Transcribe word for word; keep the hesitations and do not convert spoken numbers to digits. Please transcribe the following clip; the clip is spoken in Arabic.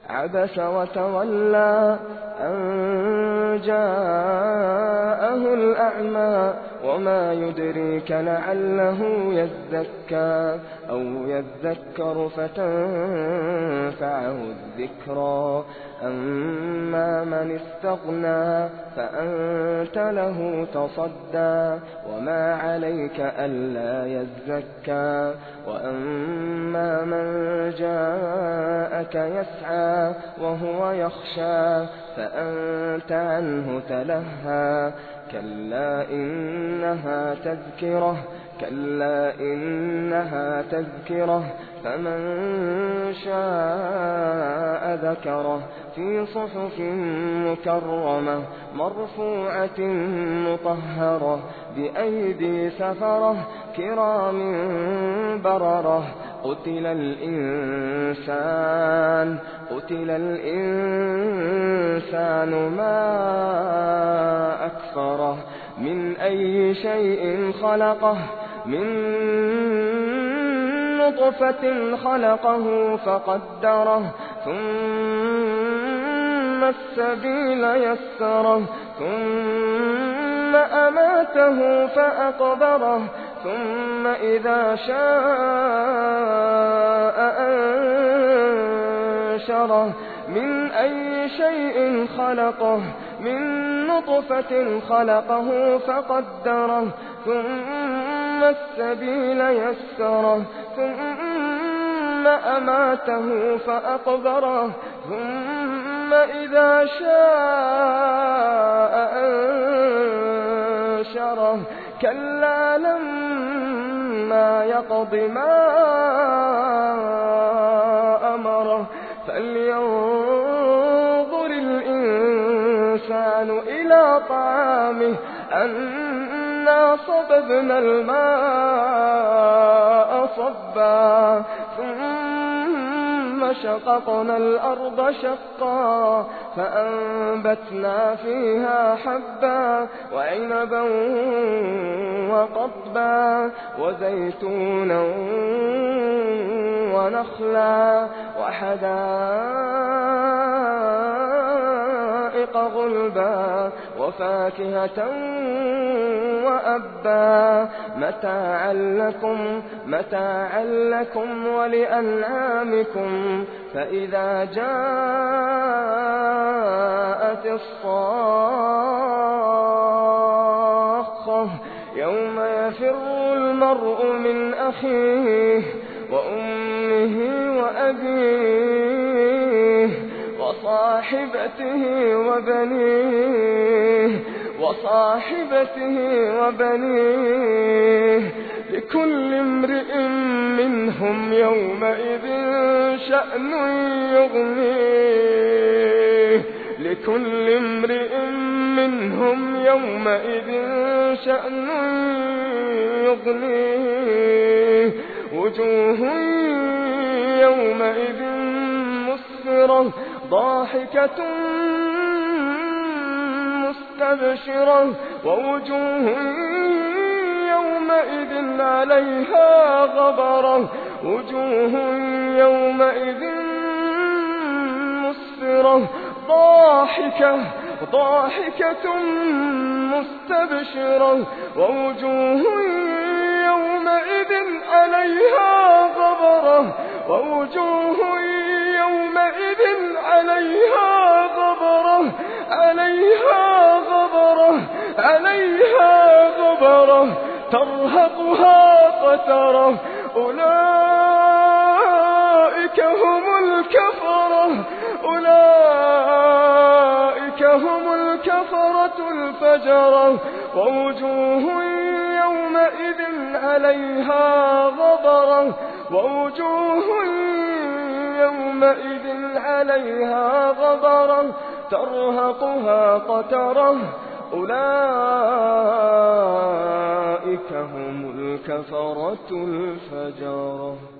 عبس وتولى أن جاءه الأعمى وما يدريك لعله يزكى أو يذكر فتنفعه الذكرى أما من استغنى فأنت له تصدى وما عليك ألا يزكى وأما من جاءك يسعى وهو يخشى فأنت عنه تلهى كلا إنها تذكرة كلا إنها تذكرة فمن شاء ذكره في صحف مكرمة مرفوعة مطهرة بأيدي سفرة كرام بررة قتل الإنسان قتل الإنسان ما أكفره من أي شيء خلقه من نطفة خلقه فقدره ثم السبيل يسره ثم أماته فأقبره ثم إذا شاء أنشره من أي شيء خلقه من نطفة خلقه فقدره ثم السبيل يسره ثم أماته فأقبره ثم إذا شاء أنشره كلا لما يقض ما أمره فلينظر الإنسان إلى طعامه أنا صببنا الماء صبا ثم شققنا الأرض شقا فأنبتنا فيها حبا وعنبا وقضبا وزيتونا ونخلا وحدائق غلبا وفاكهة وأبا متاعا لكم متاعا لكم ولأنعامكم فإذا جاءت الصاخة يوم يفر المرء من أخيه وأمه وأبيه وصاحبته وبنيه وصاحبته وبنيه لكل امرئ منهم يومئذ شأن يغنيه لكل امرئ منهم يومئذ شأن يغنيه وجوه يومئذ مسفرة ضاحكة مستبشرة ووجوه يومئذ عليها غبرة وجوه يومئذ مسفرة ضاحكة ضاحكة مستبشرة ووجوه يومئذ عليها غبرة ووجوه يومئذ عليها غبرة عليها غبرة عليها غبرة ترهقها قترة أولئك هم الكفرة أولئك هم الكفرة الفجرة ووجوه يومئذ عليها غبرة ووجوه يومئذ عليها غبرة ترهقها قترة أولئك هم الكفرة الفجرة.